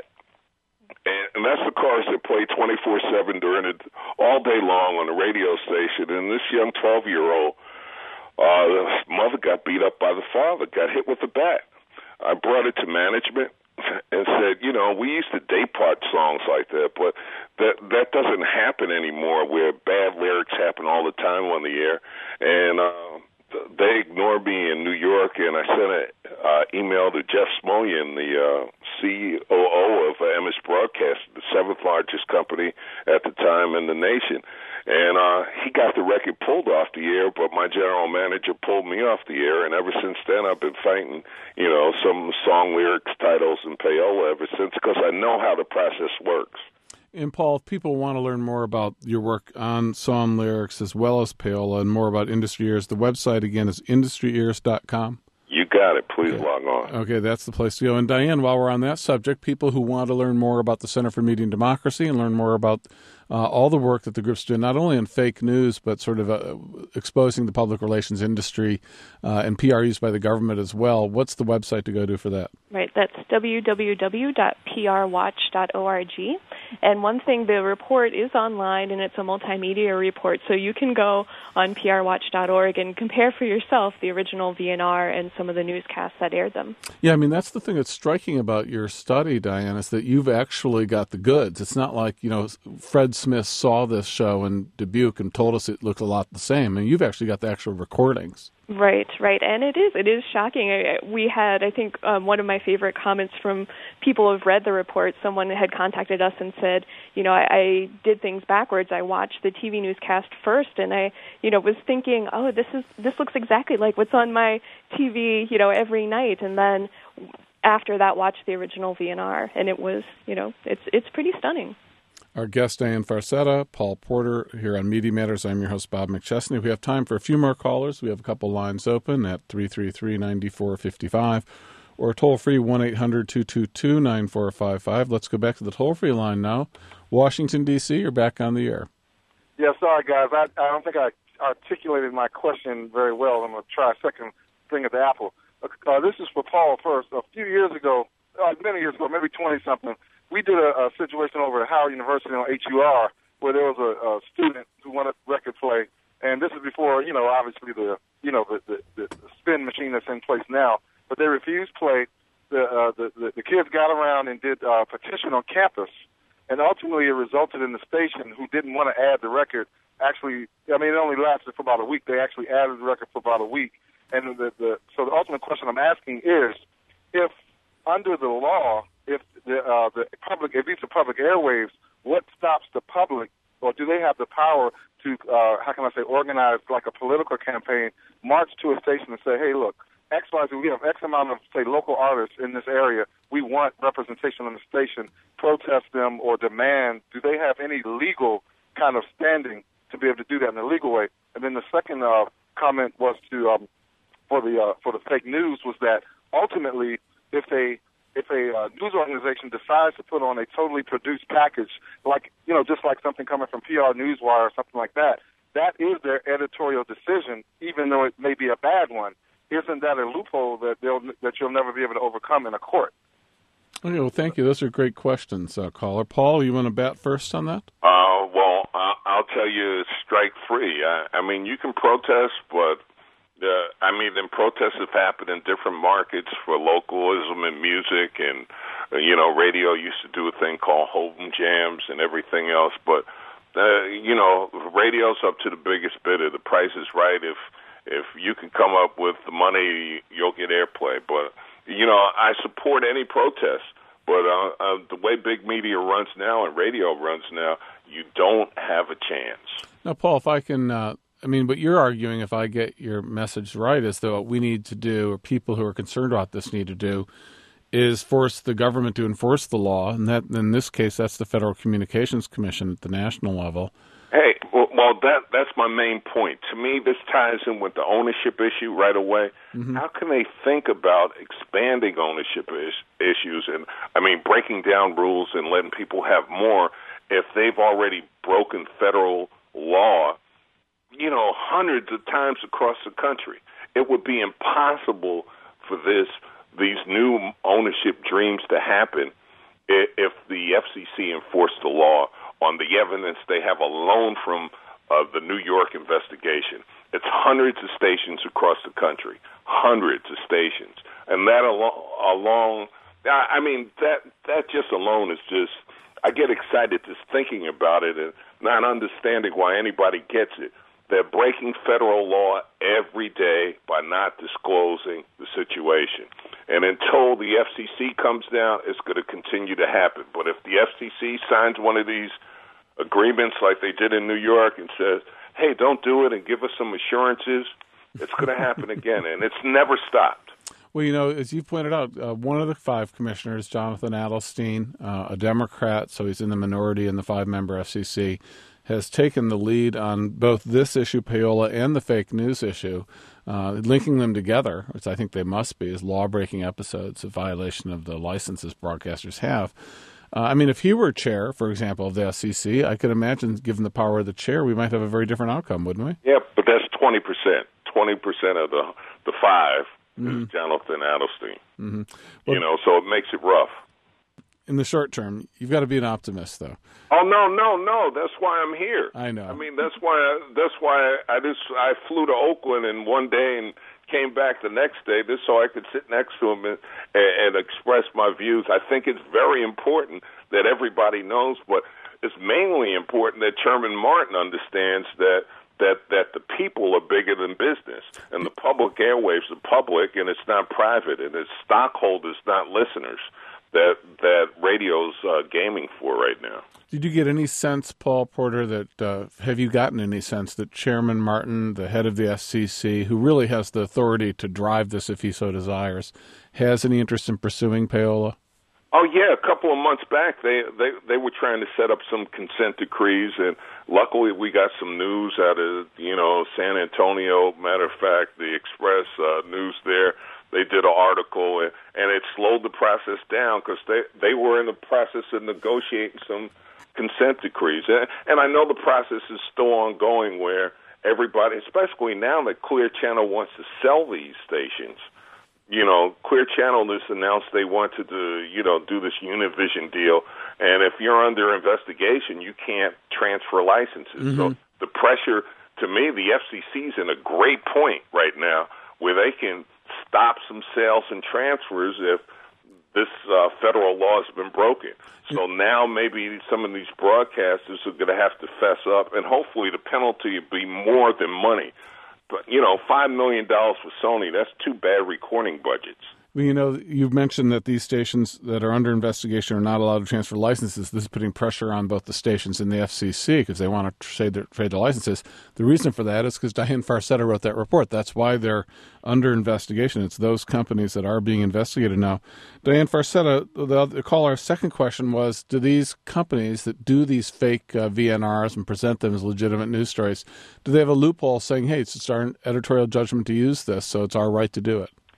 And, and that's the chorus that played twenty-four seven during it all day long on the radio station. And this young twelve-year-old, uh, mother got beat up by the father, got hit with a bat. I brought it to management and said, you know, we used to day part songs like that, but that that doesn't happen anymore, where bad lyrics happen all the time on the air. And uh, they ignored me in New York, and I sent an uh, email to Jeff Smolian, the uh, C O O of uh, Emmis Broadcast, the seventh largest company at the time in the nation. And uh, he got the record pulled off the air, but my general manager pulled me off the air, and ever since then I've been fighting, you know, some song lyrics, titles, and payola ever since, because I know how the process works. And Paul, if people want to learn more about your work on song lyrics as well as payola and more about Industry Ears, the website again is industry ears dot com. You got it. Please okay. log on. Okay, that's the place to go. And Diane, while we're on that subject, people who want to learn more about the Center for Media and Democracy and learn more about uh, all the work that the group's doing, not only in fake news, but sort of uh, exposing the public relations industry uh, and P R used by the government as well, what's the website to go to for that? Right, that's w w w dot p r watch dot org. And one thing, the report is online, and it's a multimedia report, so you can go on p r watch dot org and compare for yourself the original V N R and some of the newscasts that aired them. Yeah, I mean, that's the thing that's striking about your study, Diane, is that you've actually got the goods. It's not like, you know, Fred Smith saw this show in Dubuque and told us it looked a lot the same. I mean, you've actually got the actual recordings. Right, right, and it is it is shocking. I, we had, I think, um, one of my favorite comments from people who've read the report. Someone had contacted us and said, you know, I, I did things backwards. I watched the T V newscast first, and I, you know, was thinking, oh, this is this looks exactly like what's on my T V, you know, every night, and then after that, watched the original V N R, and it was, you know, it's it's pretty stunning. Our guest, Diane Farcetta, Paul Porter, here on Media Matters. I'm your host, Bob McChesney. We have time for a few more callers. We have a couple lines open at three three three, nine four five five or toll-free one eight hundred, two two two, nine four five five. Let's go back to the toll-free line now. Washington, D C, you're back on the air. Yeah, sorry, guys. I, I don't think I articulated my question very well. I'm going to try a second thing at the apple. Uh, this is for Paul first. A few years ago, uh, many years ago, maybe twenty-something, we did a, a situation over at Howard University on H U R where there was a, a student who wanted record play, and this is before, you know, obviously the, you know, the, the, the, the spin machine that's in place now, but they refused play. The, uh, the, the, the kids got around and did a petition on campus, and ultimately it resulted in the station, who didn't want to add the record, actually, I mean, it only lasted for about a week. They actually added the record for about a week. And the, the so the ultimate question I'm asking is, if under the law, if the, uh, the public, if these are public airwaves, what stops the public, or do they have the power to, uh, how can I say, organize like a political campaign, march to a station and say, hey, look, X, Y, Z, we have X amount of, say, local artists in this area. We want representation on the station, protest them or demand. Do they have any legal kind of standing to be able to do that in a legal way? And then the second uh, comment was to, um, for the uh, for the fake news, was that ultimately, if they if a uh, news organization decides to put on a totally produced package, like, you know, just like something coming from P R Newswire or something like that, that is their editorial decision, even though it may be a bad one. Isn't that a loophole that they'll that you'll never be able to overcome in a court? Okay, well, thank you. Those are great questions, uh, caller. Paul, you want to bat first on that? Uh, well, I- I'll tell you, it's strike free. I, I mean, you can protest, but uh, I mean, then protests have happened in different markets for localism and music, and uh, you know, radio used to do a thing called Hold'em Jams and everything else. But uh, you know, radio's up to the biggest bidder. The price is right. If if you can come up with the money, you'll get airplay. But you know, I support any protest. But uh, uh, the way big media runs now and radio runs now, you don't have a chance. Now, Paul, if I can, uh, I mean, what you're arguing, if I get your message right, is that what we need to do, or people who are concerned about this need to do, is force the government to enforce the law. And that, in this case, that's the Federal Communications Commission at the national level. Hey, well, well, that that's my main point. To me, this ties in with the ownership issue right away. Mm-hmm. How can they think about expanding ownership is, issues and, I mean, breaking down rules and letting people have more if they've already broken federal law, you know, hundreds of times across the country? It would be impossible for this these new ownership dreams to happen if the F C C enforced the law on the evidence they have alone from uh, the New York investigation. It's hundreds of stations across the country, hundreds of stations. And that alone, along, I mean, that that just alone is just, I get excited just thinking about it and not understanding why anybody gets it. They're breaking federal law every day by not disclosing the situation. And until the F C C comes down, it's going to continue to happen. But if the F C C signs one of these agreements like they did in New York and says, hey, don't do it and give us some assurances, it's going to happen again. And it's never stopped. Well, you know, as you pointed out, uh, one of the five commissioners, Jonathan Adelstein, uh, a Democrat, so he's in the minority in the five-member F C C, has taken the lead on both this issue, payola, and the fake news issue, uh, linking them together, which I think they must be, as law-breaking episodes of violation of the licenses broadcasters have. Uh, I mean, if he were chair, for example, of the F C C, I could imagine, given the power of the chair, we might have a very different outcome, wouldn't we? Yeah, but that's twenty percent. twenty percent of the the five mm-hmm. is Jonathan Adelstein. Mm-hmm. Well, you know, so it makes it rough. In the short term, you've got to be an optimist, though. Oh no, no, no! That's why I'm here. I know. I mean, that's why. I, that's why I just I flew to Oakland and one day and came back the next day just so I could sit next to him and, and express my views. I think it's very important that everybody knows, but it's mainly important that Chairman Martin understands that that that the people are bigger than business, and the public airwaves are public, and it's not private, and it's stockholders, not listeners, that that radio's uh, gaming for right now. Did you get any sense, Paul Porter, that uh, have you gotten any sense that Chairman Martin, the head of the F C C, who really has the authority to drive this if he so desires, has any interest in pursuing payola? Oh yeah, a couple of months back, they they they were trying to set up some consent decrees, and luckily we got some news out of you know San Antonio. Matter of fact, the Express uh, News there. They did an article, and, and it slowed the process down because they, they were in the process of negotiating some consent decrees. And, and I know the process is still ongoing where everybody, especially now that Clear Channel wants to sell these stations, you know, Clear Channel just announced they wanted to, you know, do this Univision deal. And if you're under investigation, you can't transfer licenses. Mm-hmm. So the pressure, to me, the F C C's in a great point right now where they can stop some sales and transfers if this uh, federal law has been broken. So now maybe some of these broadcasters are going to have to fess up, and hopefully the penalty will be more than money. But, you know, five million dollars for Sony, that's two bad recording budgets. Well, you know, you've mentioned that these stations that are under investigation are not allowed to transfer licenses. This is putting pressure on both the stations and the F C C because they want to trade their, trade the licenses. The reason for that is because Diane Farcetta wrote that report. That's why they're under investigation. It's those companies that are being investigated now. Diane Farcetta, the, the caller's second question was, do these companies that do these fake uh, V N Rs and present them as legitimate news stories, do they have a loophole saying, hey, it's just our editorial judgment to use this, so it's our right to do it? Well,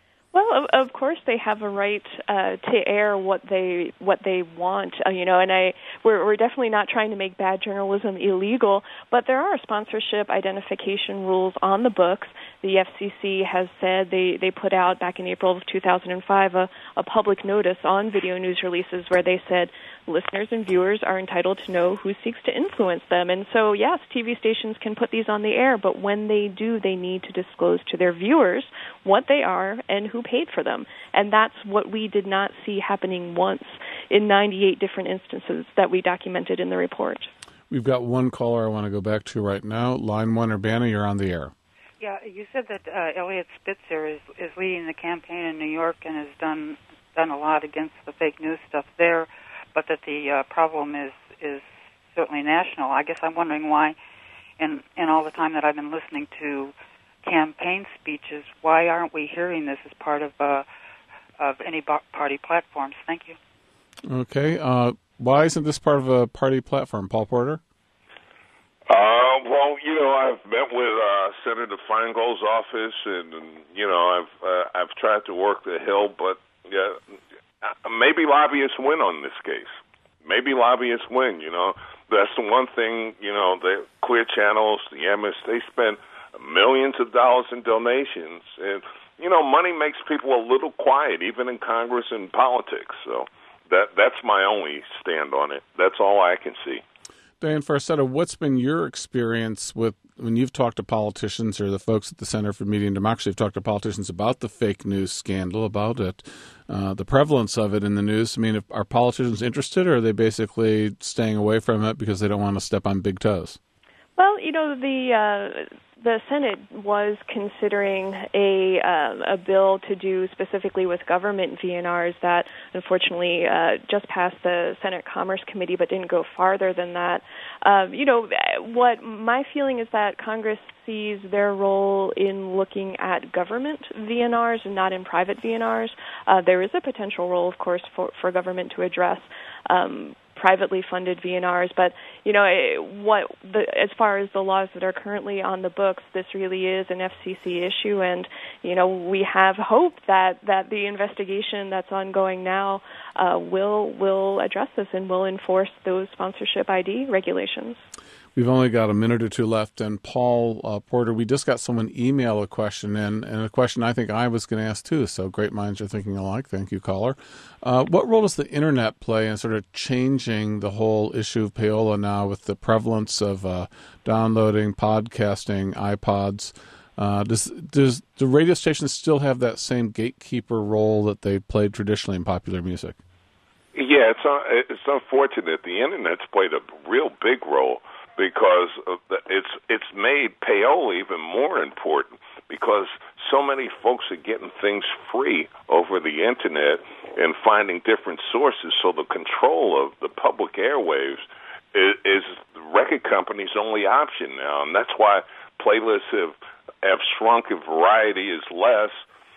Well, of, of course they have a right uh, to air what they what they want, uh, you know. And I we're, we're definitely not trying to make bad journalism illegal, but there are sponsorship identification rules on the books. The F C C has said they, they put out back in April of two thousand five a, a public notice on video news releases where they said listeners and viewers are entitled to know who seeks to influence them. And so, yes, T V stations can put these on the air, but when they do, they need to disclose to their viewers what they are and who paid for them. And that's what we did not see happening once in ninety-eight different instances that we documented in the report. We've got one caller I want to go back to right now. Line one, Urbana, you're on the air. Yeah, you said that uh, Eliot Spitzer is, is leading the campaign in New York and has done done a lot against the fake news stuff there, but that the uh, problem is is certainly national. I guess I'm wondering why, in in all the time that I've been listening to campaign speeches, why aren't we hearing this as part of uh, of any party platforms? Thank you. Okay. Uh, why isn't this part of a party platform, Paul Porter? Uh, well, you know, I've met with uh, Senator Feingold's office, and, and you know, I've uh, I've tried to work the Hill, but yeah, maybe lobbyists win on this case. Maybe lobbyists win. You know, that's the one thing. You know, the Clear Channels, the M S, they spend millions of dollars in donations, and you know, money makes people a little quiet, even in Congress and politics. So that that's my only stand on it. That's all I can see. Diane Farcetta, what's been your experience with when you've talked to politicians or the folks at the Center for Media and Democracy have talked to politicians about the fake news scandal, about it, uh, the prevalence of it in the news? I mean, if, are politicians interested, or are they basically staying away from it because they don't want to step on big toes? Well, you know, the uh, the Senate was considering a uh, a bill to do specifically with government V N Rs that unfortunately uh, just passed the Senate Commerce Committee but didn't go farther than that. Uh, you know, what my feeling is that Congress sees their role in looking at government V N Rs and not in private V N Rs. Uh, there is a potential role, of course, for, for government to address um privately funded V N Rs, but you know what? The, as far as the laws that are currently on the books, this really is an F C C issue, and you know we have hope that, that the investigation that's ongoing now uh, will will address this and will enforce those sponsorship I D regulations. We've only got a minute or two left, and Paul uh, Porter, we just got someone email a question in, and a question I think I was going to ask too, so great minds are thinking alike. Thank you, caller. Uh, what role does the Internet play in sort of changing the whole issue of payola now with the prevalence of uh, downloading, podcasting, iPods? Uh, does, does the radio stations still have that same gatekeeper role that they played traditionally in popular music? Yeah, it's, uh, it's unfortunate. The Internet's played a real big role, because it's it's made payola even more important, because so many folks are getting things free over the Internet and finding different sources. So the control of the public airwaves is, is the record company's only option now, and that's why playlists have have shrunk and variety is less,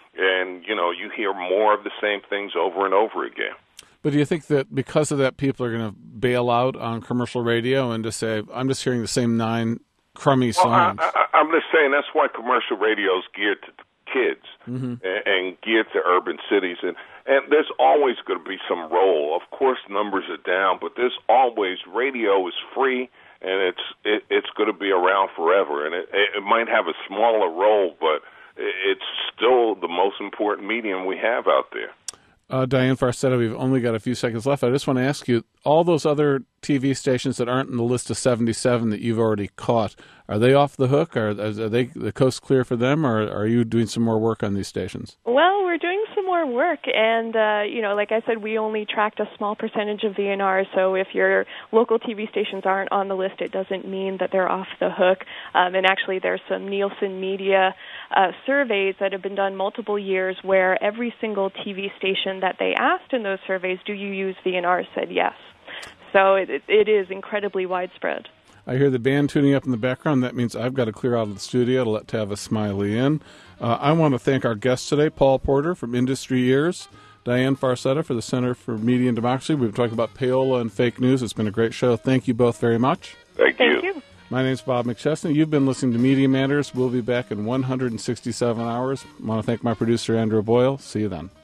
and you know you hear more of the same things over and over again. But do you think that because of that, people are going to bail out on commercial radio and just say, I'm just hearing the same nine crummy songs? Well, I, I, I'm just saying that's why commercial radio is geared to kids mm-hmm. and, and geared to urban cities. And, and there's always going to be some role. Of course, numbers are down, but there's always, radio is free, and it's it, it's going to be around forever. And it, it might have a smaller role, but it's still the most important medium we have out there. Uh, Diane Farcetta, we've only got a few seconds left. I just want to ask you, all those other T V stations that aren't in the list of seventy-seven that you've already caught, are they off the hook? Are, are they the coast clear for them, or are you doing some more work on these stations? Well, we're doing some more work, and, uh, you know, like I said, we only tracked a small percentage of V N Rs, so if your local T V stations aren't on the list, it doesn't mean that they're off the hook. Um, and actually, there's some Nielsen Media uh, surveys that have been done multiple years where every single T V station that they asked in those surveys, do you use V N Rs, said yes. So it, it is incredibly widespread. I hear the band tuning up in the background. That means I've got to clear out of the studio to let Tava Smiley in. Uh, I want to thank our guests today, Paul Porter from Industry Ears, Diane Farcetta for the Center for Media and Democracy. We've been talking about payola and fake news. It's been a great show. Thank you both very much. Thank you. Thank you. My name's Bob McChesney. You've been listening to Media Matters. We'll be back in one hundred sixty-seven hours. I want to thank my producer, Andrew Boyle. See you then.